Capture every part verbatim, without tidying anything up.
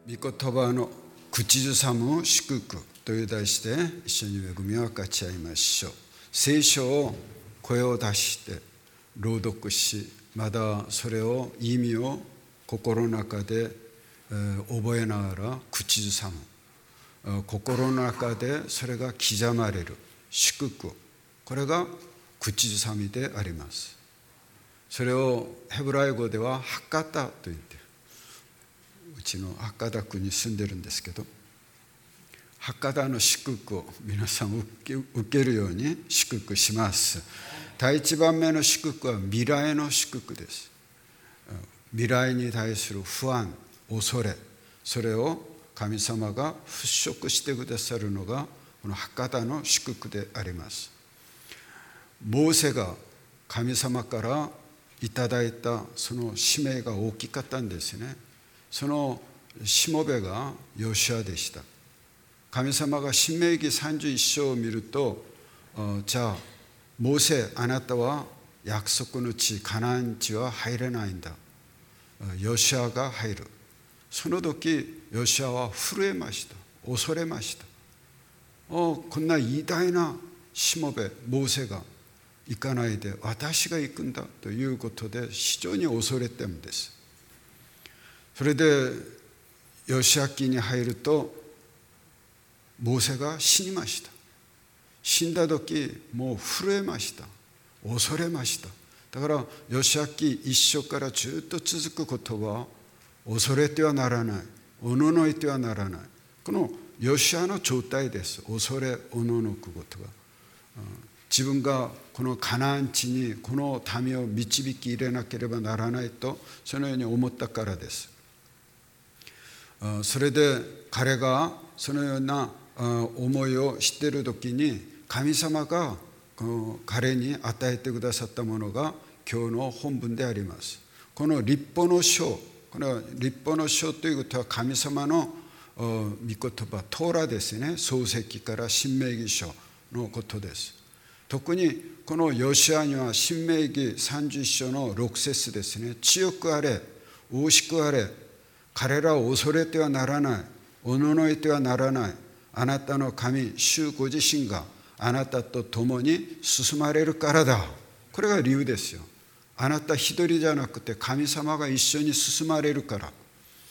御言葉の口ずさむ祝福という題して一緒に恵みを分かち合いましょう。聖書を声を出して朗読し、まだそれを意味を心の中で覚えながら口ずさむ、心の中でそれが刻まれる祝福、これが口ずさみであります。それをヘブライ語ではハカタと言っている。うちの博多区に住んでるんですけど、博多の祝福を皆さん受け、受けるように祝福します。第一番目の祝福は未来の祝福です。未来に対する不安、恐れ、それを神様が払拭してくださるのがこの博多の祝福であります。モーセが神様からいただいたその使命が大きかったんですね。そのしもべがヨシュアでした。神様が申命記さんじゅういっ章を見ると、じゃあモーセ、あなたは約束の地カナン地は入れないんだ。ヨシュアが入る。その時ヨシュアは震えました。恐れました。おこんな偉大なしもべモーセが行かないで私が行くんだということで非常に恐れてるんです。それでヨシュア記に入るとモーセが死にました。死んだ時もう震えました。恐れました。だからヨシュア記一章からずっと続く言葉は恐れてはならない、おののいてはならない、このヨシュアの状態です。恐れおののくことが、自分がこのカナン地にこの民を導き入れなければならないとそのように思ったからです。それで彼がそのような思いをしている時に神様が彼に与えてくださったものが今日の本文であります。この律法の書、この律法の書ということは神様の御言葉トーラですね。創世記から申命記書のことです。特にこのヨシュアには申命記さんじゅういっ章のろく節ですね。強くあれ、大しくあれ、彼らを恐れてはならない、おののいてはならない、あなたの神主ご自身があなたと共に進まれるからだ。これが理由ですよ。あなた一人じゃなくて神様が一緒に進まれるから、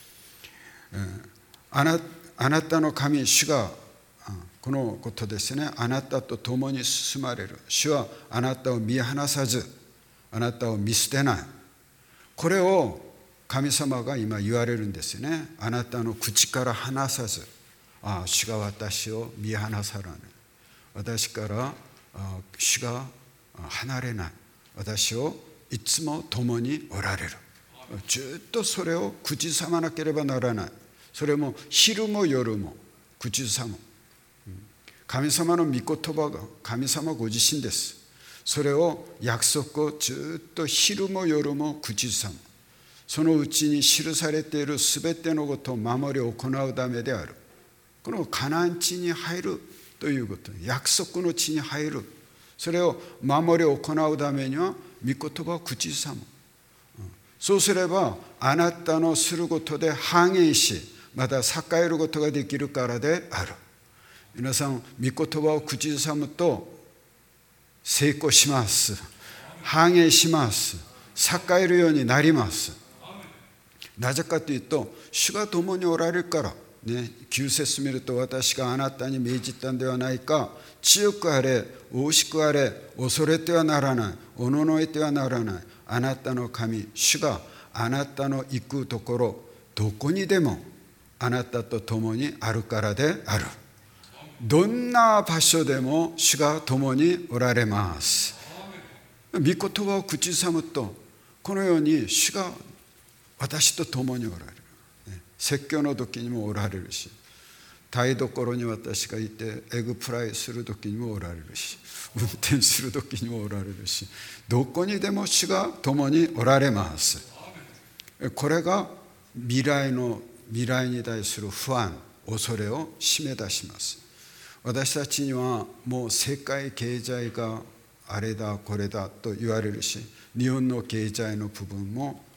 あな、あなたの神主がこのことですね。あなたと共に進まれる。主はあなたを見放さず、あなたを見捨てない。これを神様が今言われるんですね。あなたの口から離さず、ああ主が私を見放さない。私から主が離れない。私をいつも共におられる。ずっとそれを口ずさまなければならない。それも昼も夜も口ずさむ。神様の御言葉が神様ご自身です。それを約束をずっと昼も夜も口ずさむ。そのうちに記されているすべてのことを守り行うためである。このカナン地に入るということ、約束の地に入る。それを守り行うためには御言葉を口ずさむ。そうすればあなたのすることで繁栄し、また栄えることができるからである。皆さん、御言葉を口ずさむと成功します。繁栄します。栄えるようになります。なぜかというと、主が共におられるから。ね、きゅう節見ると、私があなたに命じたんではないか。強くあれ、大しくあれ、恐れてはならない、おののいてはならない。あなたの神、主があなたの行くところ、どこにでもあなたと共にあるからである。どんな場所でも主が共におられます。御言葉を口ずさむと、このように主が私と共におられる。説教の時にもおられるし、台所に私がいてエグフライする時にもおられるし、運転する時にもおられるし、どこにでも主が共におられます。これが未来の未来に対する不安、恐れを締め出します。私たちにはもう世界経済があれだこれだと言われるし、日本の経済の部分も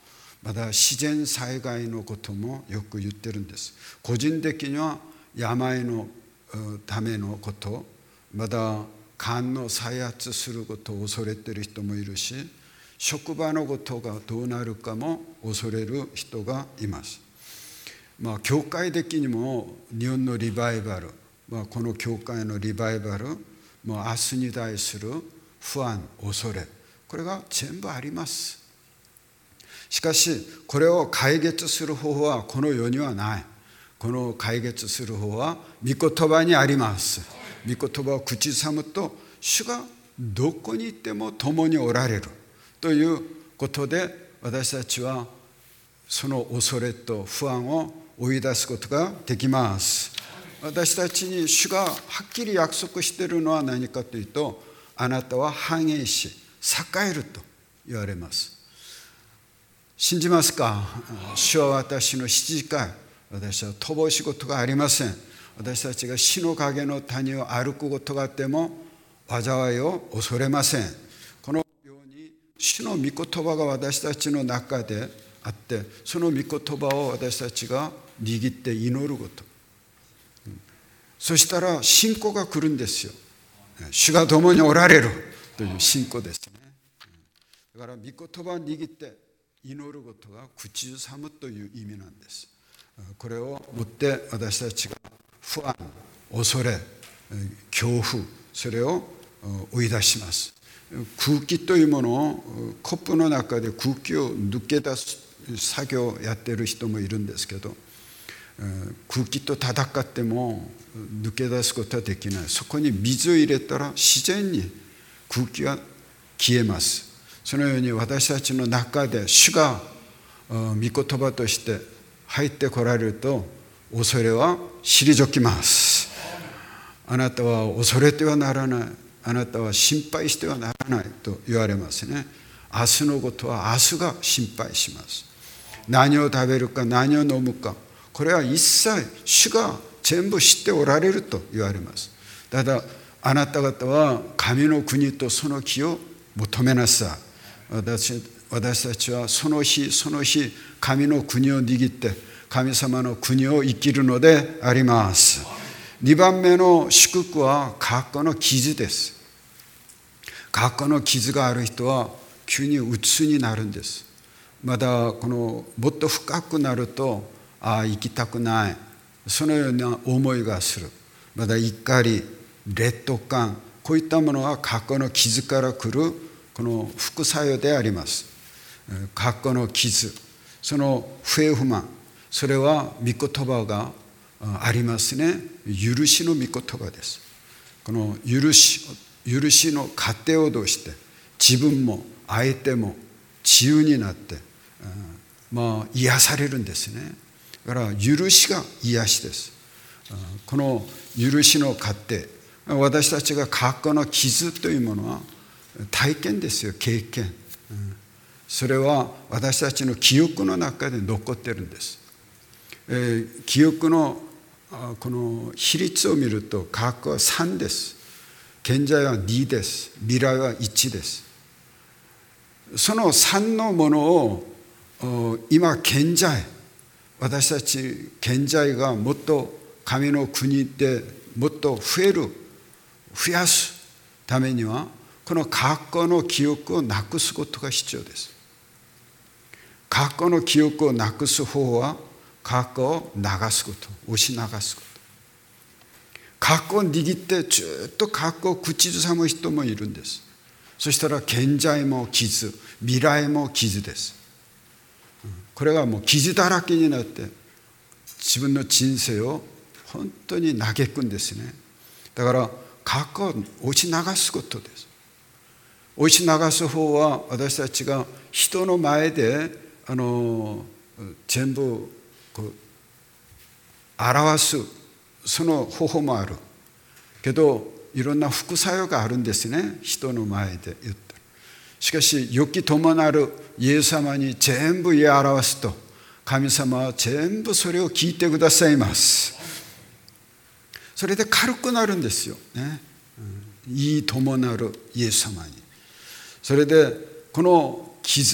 また自然災害のこともよく言ってるんです。個人的には病のためのこと、また癌の再発することを恐れている人もいるし、職場のことがどうなるかも恐れる人がいます。まあ、教会的にも日本のリバイバル、まあ、この教会のリバイバル、もう明日に対する不安、恐れ、これが全部あります。しかしこれを解決する方法はこの世にはない。この解決する方法は御言葉にあります。御言葉を口ずさむと、主がどこにいても共におられるということで、私たちはその恐れと不安を追い出すことができます。私たちに主がはっきり約束しているのは何かというと、あなたは繁栄し栄えると言われます。信じますか？主は私の羊飼い、私は乏しいことがありません。私たちが死の影の谷を歩くことがあっても災いを恐れません。このように主の御言葉が私たちの中であって、その御言葉を私たちが握って祈ること、そしたら信仰が来るんですよ。主が共におられるという信仰ですね。だから御言葉を握って祈ることが口ずさむという意味なんです。これをもって私たちが不安、恐れ、恐怖、それを追い出します。空気というものをコップの中で空気を抜け出す作業をやっている人もいるんですけど、空気と戦っても抜け出すことはできない。そこに水を入れたら自然に空気は消えます。そのように私たちの中で主が御言葉として入ってこられると、恐れは退きます。あなたは恐れてはならない、あなたは心配してはならないと言われますね。明日のことは明日が心配します。何を食べるか何を飲むか、これは一切主が全部知っておられると言われます。ただあなた方は神の国とその義を求めなさい。私, 私たちはその日その日神の国を握って神様の国を生きるのであります。にばんめの祝福は過去の傷です。過去の傷がある人は急に鬱になるんです。まだこのもっと深くなると、ああ生きたくない、そのような思いがする。まだ怒り、劣等感、こういったものは過去の傷から来るこの副作用であります。過去の傷、その不平不満、それは御言葉がありますね。許しの御言葉です。この許し、許しの過程を通して自分も相手も自由になって、まあ、癒されるんですね。だから許しが癒しです。この許しの過程、私たちが過去の傷というものは体験ですよ、経験。それは私たちの記憶の中で残ってるんです。えー、記憶のこの比率を見ると、過去はさんです。現在はにです。未来はいちです。そのさんのものを今現在、私たち現在がもっと神の国でもっと増える、増やすためには、この過去の記憶をなくすことが必要です。過去の記憶をなくす方法は、過去を流すこと、押し流すこと。過去を握ってずっと過去を口ずさむ人もいるんです。そしたら現在も傷、未来も傷です。これがもう傷だらけになって自分の人生を本当に嘆くんですね。だから過去を押し流すことです。押し流す方は、私たちが人の前であの全部こう表すその方法もあるけど、いろんな副作用があるんですね、人の前で言って。しかし良き友なるイエス様に全部言い表すと、神様は全部それを聞いてくださいます。それで軽くなるんですよね、いい友なるイエス様に。それでこの傷、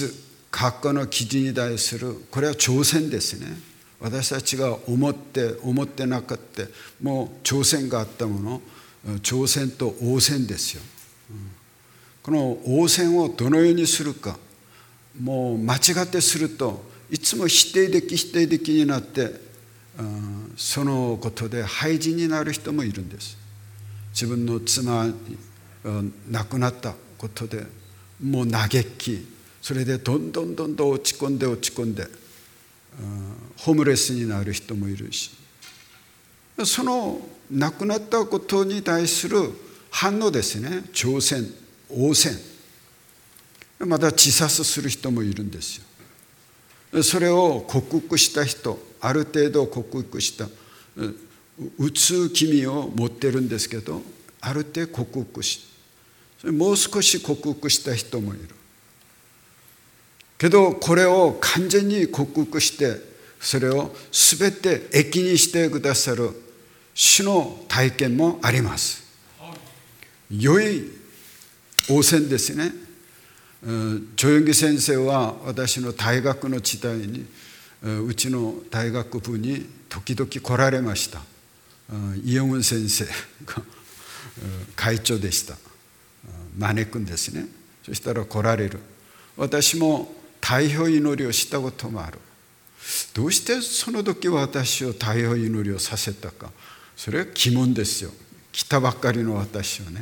学校の基準に対するこれは挑戦ですね。私たちが思って思ってなかったもう挑戦があったもの、挑戦と応戦ですよ。この応戦をどのようにするか、もう間違ってするといつも否定的否定的になって、そのことで廃人になる人もいるんです。自分の妻が亡くなったことでもう嘆き、それでどんどんどんどん落ち込んで落ち込んでホームレスになる人もいるし、その亡くなったことに対する反応ですね、挑戦応戦、また自殺する人もいるんですよ。それを克服した人、ある程度克服した、うつ気味を持ってるんですけど、ある程度克服し、もう少し克服した人もいるけど、これを完全に克服してそれを全て益にしてくださる主の体験もあります。良い応戦ですね。助演技先生は私の大学の時代にうちの大学部に時々来られました。イヨン先生が会長でした。招くんですね。そしたら来られる。私も大病祈りをしたこともある。どうしてその時私を大病祈りをさせたか、それは疑問ですよ。来たばっかりの私はね、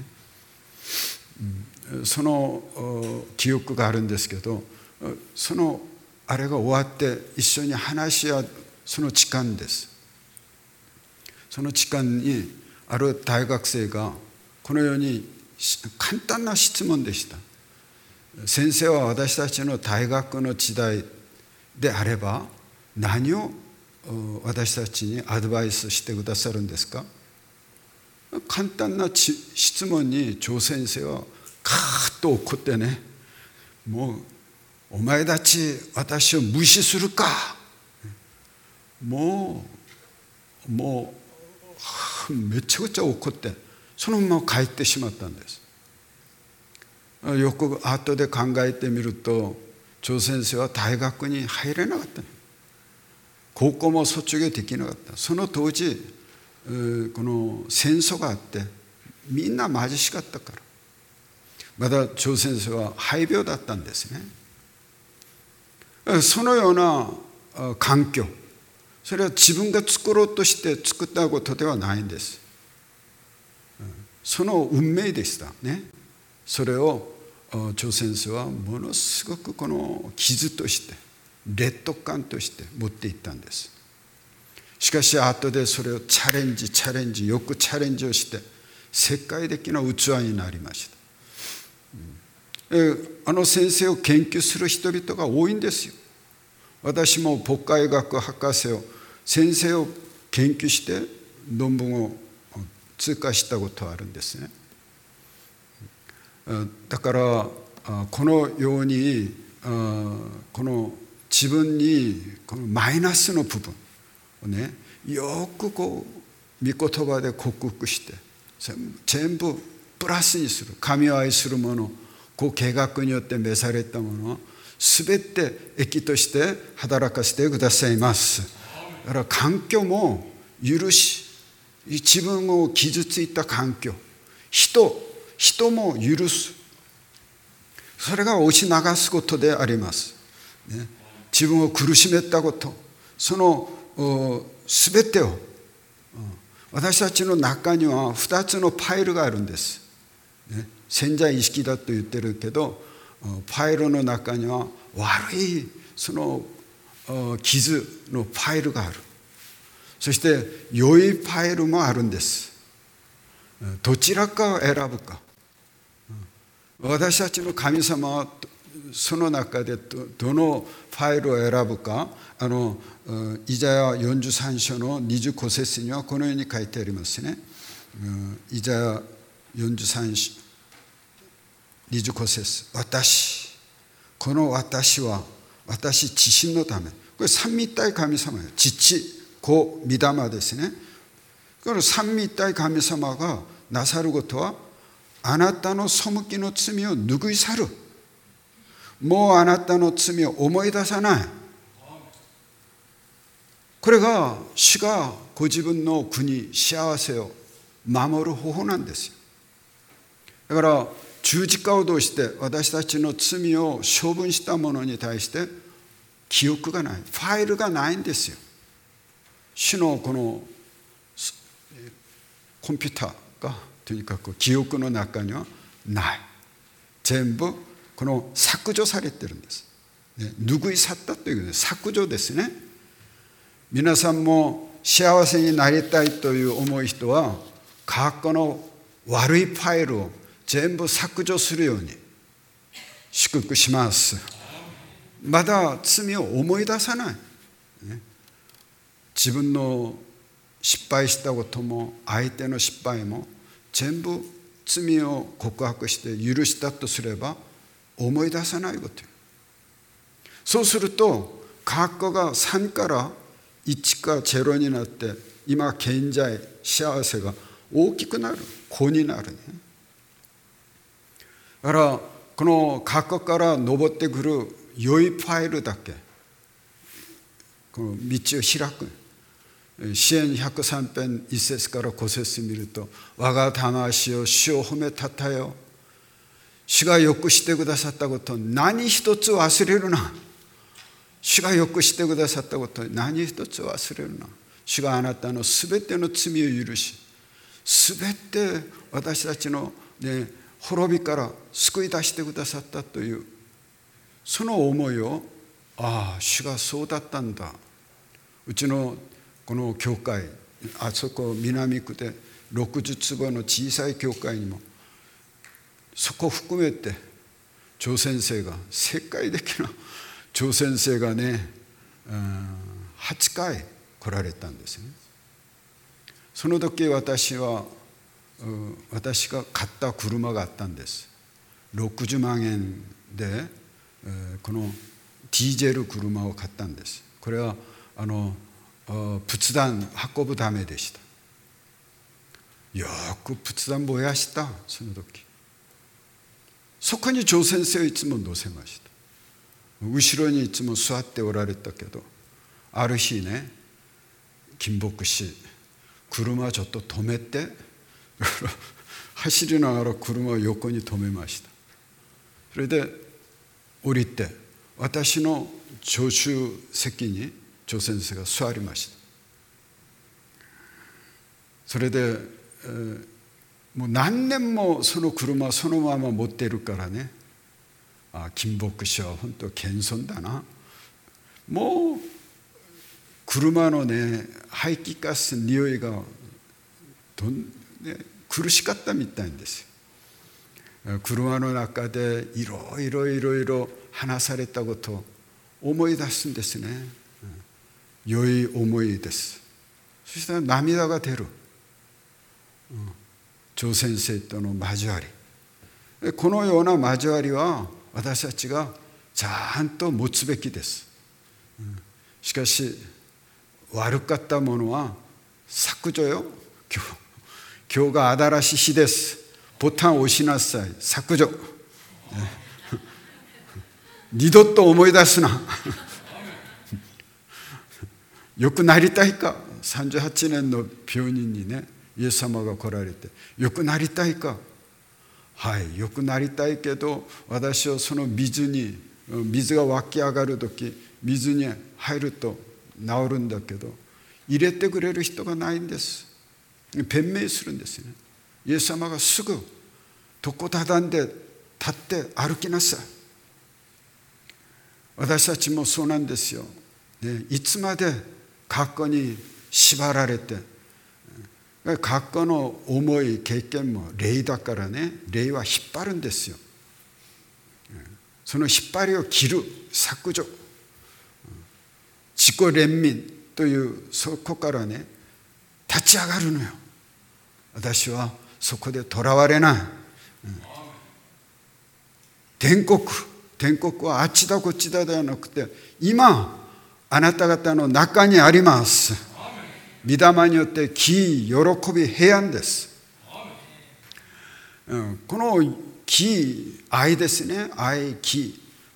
その記憶があるんですけど、そのあれが終わって一緒に話し合うその時間です。その時間にある大学生がこのように簡単な質問でした。先生は私たちの大学の時代であれば何を私たちにアドバイスしてくださるんですか。簡単な質問に張先生はカーッと怒ってね、もうお前たち私を無視するか、もうもうめちゃくちゃ怒ってそのまま帰ってしまったんです。よく後で考えてみると、張先生は大学に入れなかった。高校も卒業できなかった。その当時この戦争があってみんな貧しかったから、まだ張先生は肺病だったんですね。そのような環境、それは自分が作ろうとして作ったことではないんです。その運命でしたね。それを張先生はものすごくこの傷として劣等感として持っていったんです。しかし後でそれをチャレンジチャレンジよくチャレンジをして世界的な器になりました。あの先生を研究する人々が多いんですよ。私も牧会学博士を先生を研究して論文を通過したことがあるんですね。だからこのようにこの自分にこのマイナスの部分をね、よくこう御言葉で克服して全部プラスにする。神を愛する者、こう計画によって召されたものを全て益として働かせてくださいます。だから環境も許し、自分を傷ついた環境、人人も許す、それが押し流すことであります、ね、自分を苦しめたこと、その全てを、私たちの中にはふたつのファイルがあるんです、ね、潜在意識だと言ってるけど、ファイルの中には悪いその傷のファイルがある。そして良いファイルもあるんです。どちらかを選ぶか。私たちの神様はその中で ど, どのファイルを選ぶか、あのイザヤよんじゅうさん章のにじゅうご節にはこのように書いてありますね。イザヤよんじゅうさん章にじゅうご節、私、この私は私自身のため、これ三位一体神様よ、父、子、御霊ですね。この三位一体神様がなさることは、あなたの背きの罪を拭い去る。 もうあなたの罪を思い出さない。これが主がご自分の国、幸せを守る方法なんですよ。だから十字架を通して私たちの罪を処分した者に対して記憶がない、ファイルがないんですよ。主のこのコンピューターがとにかく記憶の中にはない。全部この削除されてるんです。拭い去ったという削除ですね。皆さんも幸せになりたいという思う人は過去の悪いファイルを全部削除するように祝福します。まだ罪を思い出さない。自分の失敗したことも相手の失敗も全部罪を告白して許したとすれば思い出さないこと。そうすると過去がさんからいちかゼロになって今現在幸せが大きくなる、子になるね。だからこの過去から登ってくる良いファイルだけこの道を開く。詩編ひゃくさん編いっ節からご節見ると、我が魂を主を褒めたたえよ。主がよくしてくださったこと何一つ忘れるな。主がよくしてくださったこと何一つ忘れるな。主があなたのすべての罪を許し、すべて私たちの、ね、滅びから救い出してくださったというその思いを、ああ主がそうだったんだ。うちのこの教会、あそこ南区でろくじゅう坪の小さい教会にもそこ含めて張先生が世界的な張先生がねはちかい来られたんですね。その時私は私が買った車があったんです。ろくじゅうまんえんでこのディーゼル車を買ったんです。これはあの仏壇運ぶためでした。よく仏壇燃やした。その時そこに張先生をいつも乗せました。後ろにいつも座っておられたけど、ある日ね、金牧師車ちょっと止めて走りながら車を横に止めました。それで降りて私の助手席に張先生が座りました。それで、えー、もう何年もその車そのまま持っているからね、あ、金牧師は本当謙遜だな。もう車のね排気ガス匂いがどん、ね、苦しかったみたいですよ。車の中でいろいろいろいろ話されたことを思い出すんですね。良い思いです。そしたら涙が出る。張先生との交わり、このような交わりは私たちがちゃんと持つべきです。しかし悪かったものは削除よ。今日、今日が新しい日です。ボタンを押しなさい。削除。二度と思い出すな。よくなりたいか。さんじゅうはちねんの病人にね、イエス様が来られて、よくなりたいか。はい、よくなりたいけど、私はその水に、水が湧き上がるとき、水に入ると治るんだけど、入れてくれる人がないんです。弁明するんですよね。イエス様がすぐ床畳んで立って歩きなさい。私たちもそうなんですよ。ね、いつまで過去に縛られて、過去の思い経験も霊だからね、霊は引っ張るんですよ。その引っ張りを切る、削除、自己憐憫というそこからね立ち上がるのよ。私はそこでとらわれない、うん、天国天国はあっちだこっちだではなくて今あなた方の中にあります。御霊によって喜喜び平安です、うん、この喜愛ですね。愛喜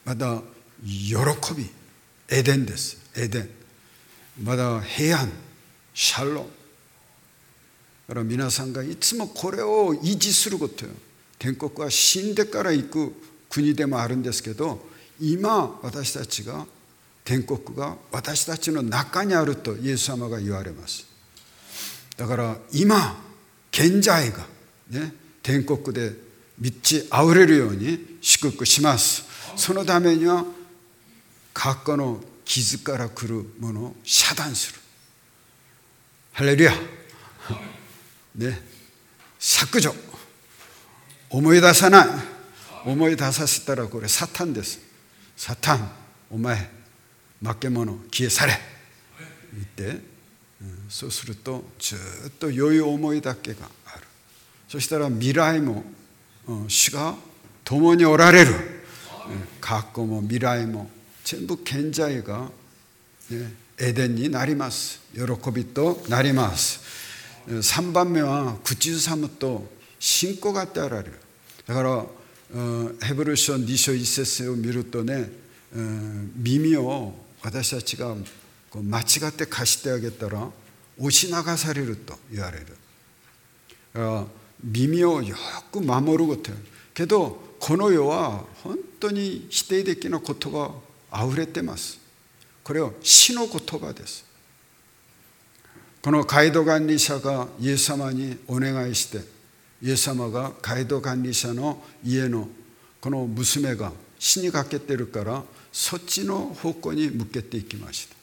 まだ喜び、エデンです。エデン。まだ平安、シャロン。だから皆さんがいつもこれを維持することよ。天国は死んでから行く国でもあるんですけど、今私たちが天国が私たちの中にあるとイエス様が言われます。だから今現在がね、天国で満ち溢れるように祝福します。そのためには過去の傷から来るものを遮断する。ハレルヤ。ね、削除。思い出さない。思い出させたらこれサタンです。サタン、お前負け者消え去れ言って、うん、そうするとずっと良い思いだけがある。そしたら未来も、うん、主が共におられる。過去も未来も全部現在が、ね、エデンになります。喜びとなります。さんばんめは口ずさむと信仰が与えられる。だからヘブル書に章いち節を見るとね、耳を私たちが間違って貸してあげたら押し流されると言われる。だから耳をよく守ることよ。けどこの世は本当に否定的な言葉あふれてます。これは死の言葉です。この街道管理者がイエス様にお願いして、イエス様が街道管理者の家のこの娘が死にかけてるからそっちの方向に向けていきました。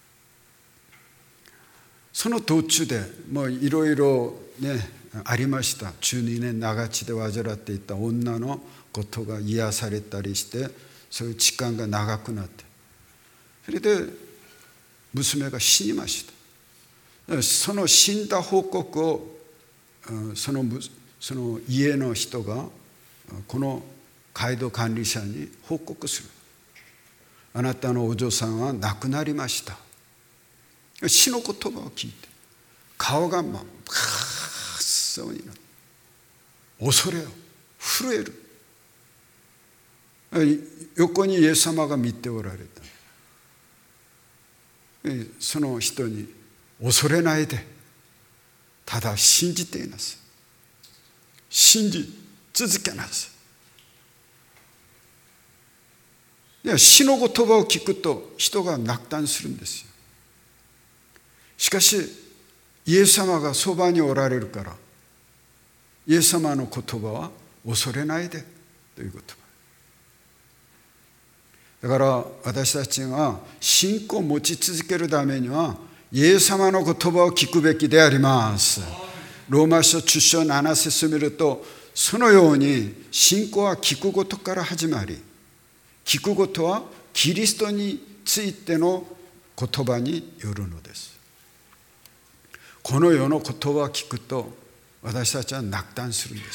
その途中でもういろいろねありました。じゅうにねん長血で患っていた女のことが癒されたりして、そういう時間が長くなって、それで娘が死にました。その死んだ報告をその、その家の人がこの街道管理者に報告する。あなたのお嬢さんは亡くなりました。死の言葉を聞いて顔が真っ青になる。恐れを震える。横にイエス様が見ておられた。その人に恐れないで、ただ信じていなさい。信じ続けなさい。いや、死の言葉を聞くと人が落胆するんですよ。しかしイエス様がそばにおられるから、イエス様の言葉は恐れないでという言葉。だから私たちが信仰を持ち続けるためにはイエス様の言葉を聞くべきであります。ローマ書じゅっ章なな節を見ると、そのように信仰は聞くことから始まり、聞くことはキリストについての言葉によるのです。この世の言葉を聞くと私たちは落胆するんです。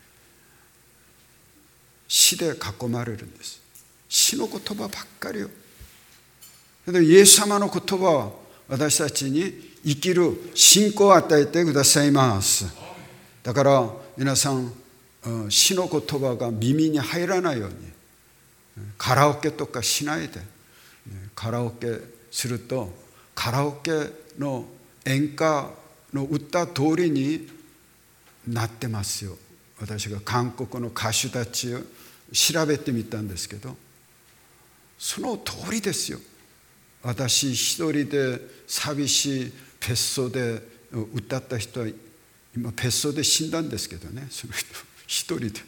死で囲まれるんです。死の言葉ばっかりよ。イエス様の言葉は私たちに生きる信仰を与えてくださいます。だから皆さん、死の言葉が耳に入らないようにカラオケとかしないで。カラオケするとカラオケの演歌の歌通りになってますよ。私が韓国の歌手たちを調べてみたんですけど、その通りですよ。私一人で寂しい別荘で歌った人は今別荘で死んだんですけどね、その人一人で。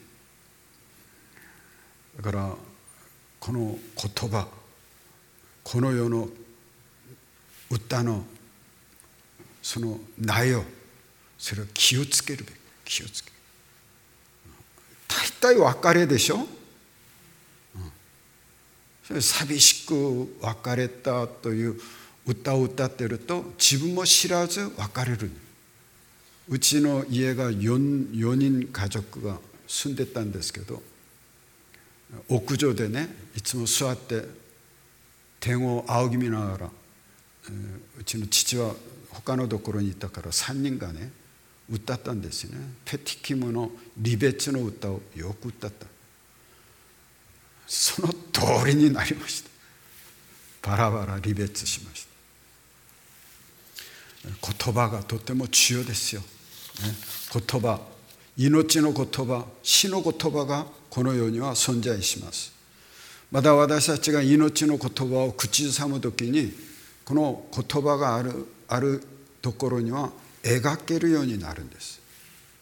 だからこの言葉、この世の歌のその内容、それを気をつけるべき。気をつける。大体別れでしょ。寂しく別れたという歌を歌っていると自分も知らず別れる。うちの家が 4, 4人家族が住んでたんですけど、屋上でねいつも座って天を仰ぎ見ながら、うちの父は他のところにいたからさんにんがね歌ったんですよね。ペティキムの離別の歌をよく歌った。 その通りになりました。バラバラ離別しました。言葉がとても重要ですよ、ね、言葉、命の言葉、死の言葉がこの世には存在します。また私たちが命の言葉を口ずさむときに、この言葉がある、あるところには描けるようになるんです。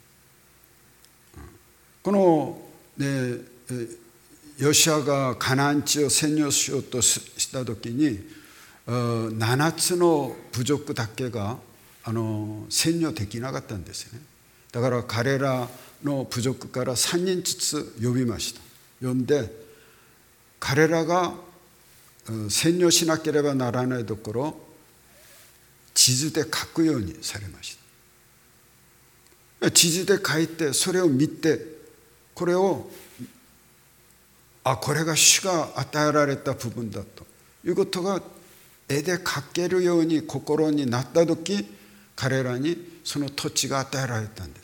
この、ね、ヨシュアがカナン地を占領しようとしたときに、ななつの部族だけがあの占領できなかったんですね。だから彼らの部族からさんにんずつ呼びました。呼んで彼らが占領しなければならないところを地図で書くようにされました。地図で書いて、それを見て、これをあこれが主が与えられた部分だということが絵で描けるように心になったとき、彼らにその土地が与えられたんです。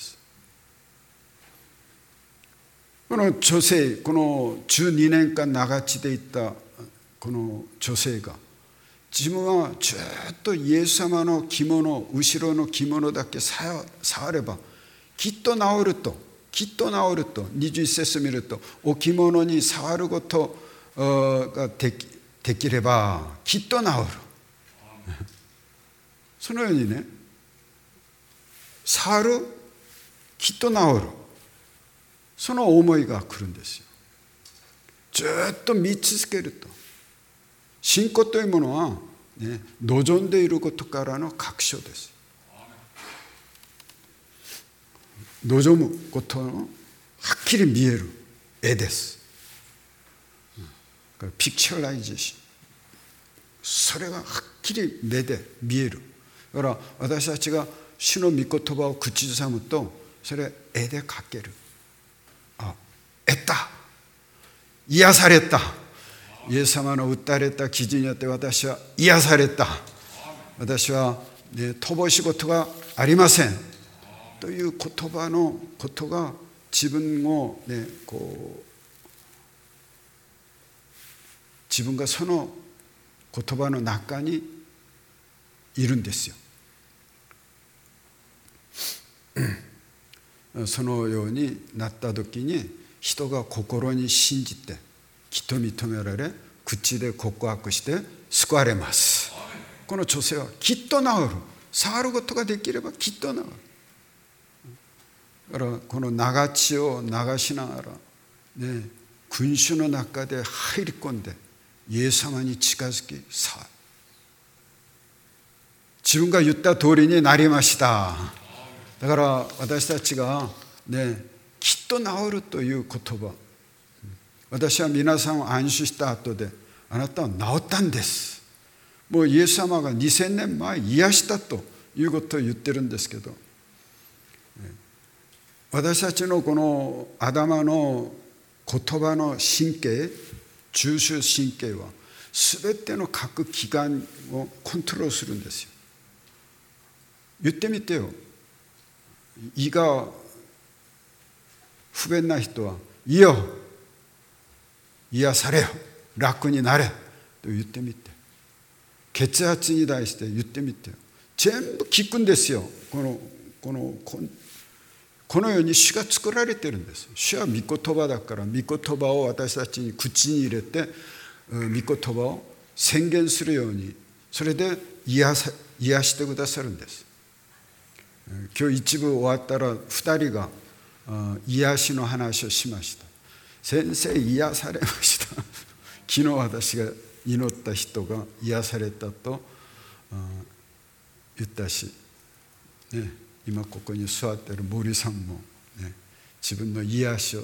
この女性、このじゅうにねんかん長地でいったこの女性が、自分はずっとイエス様の着物、後ろの着物だけ触ればきっと治ると、きっと治ると、にじゅういっ節見ると、お着物に触ることができ、できればきっと治る。そのようにね、触る、きっと治る、その思いが来るんですよ。ずっと見続けると、信仰というものは、ね、望んでいることからの確証です。望むことのはっきり見える絵です。ピクチャライゼーション、それがはっきり目で見える。だから私たちが主の御言葉を口ずさむと、それ絵で描ける。あ、得た、癒された、イエス様の打たれた傷によって私は癒された、私は、ね、乏しいことがありませんという言葉のことが自分を、ね、こう自分がその言葉の中にいるんですよ。そのようになった時に、人が心に信じてきっと認められ、口で告白して救われます。この女性はきっと治る、触ることができればきっと治る。だからこの長血を流しながら、ね、群衆の中で入り込んでイエス様に近づき、さあ自分が言った通りになりました。だから私たちが、ね、きっと治るという言葉、私は皆さんを安心した後で、あなたは治ったんです。もうイエス様がにせんねんまえ癒したということを言ってるんですけど、私たちのこの頭の言葉の神経、中枢神経は全ての各器官をコントロールするんですよ。言ってみてよ。胃が不便な人は、いいよ、癒されよ、楽になれと言ってみて。血圧に対して言ってみてよ。全部効くんですよ。このこのこのように主が作られているんです。主は御言葉だから、御言葉を私たちに口に入れて、御言葉を宣言するように、それで癒さ、癒してくださるんです。今日一部終わったらふたりが癒しの話をしました。先生癒されました昨日私が祈った人が癒されたと言ったし、ね、今ここに座っている森さんも、ね、自分の癒しを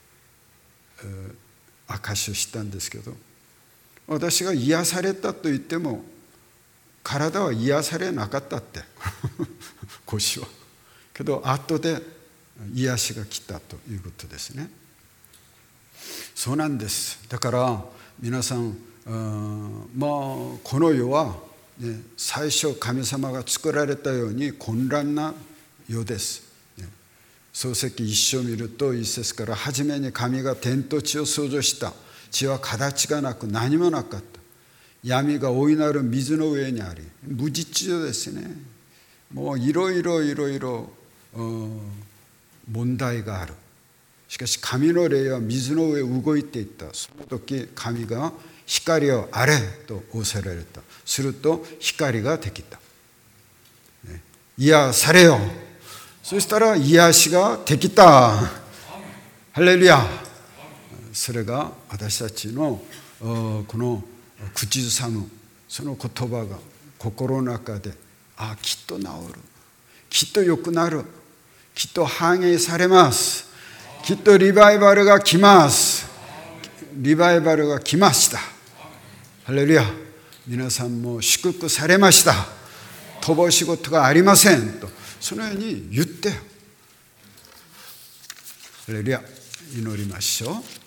証しをしたんですけど、私が癒されたと言っても体は癒されなかったって腰はけど後で癒しが来たということですね。そうなんです。だから皆さん、まあこの世は、ね、最初神様が作られたように混乱な世です、ね、創世記一章を見ると一節から、初めに神が天と地を創造した、 地は形がなく何もなかった。闇が大いなる水の上にあり、無秩序ですね。もういろいろいろいろ問題がある。しかし神の霊は水の上動いていった。その時神が光をあれと仰せられた。すると光ができた。癒されよ。そしたら癒しができた。ハレルヤ。それが私たちのこの口ずさむその言葉が心の中で、あ、きっと治る、きっと良くなる、きっと反映されます、きっとリバイバルが来ます、リバイバルが来ました。ハレルヤ。皆さんも祝福されました、乏しいことがありませんと、そのように言ってよ。ハレルヤ。祈りましょう。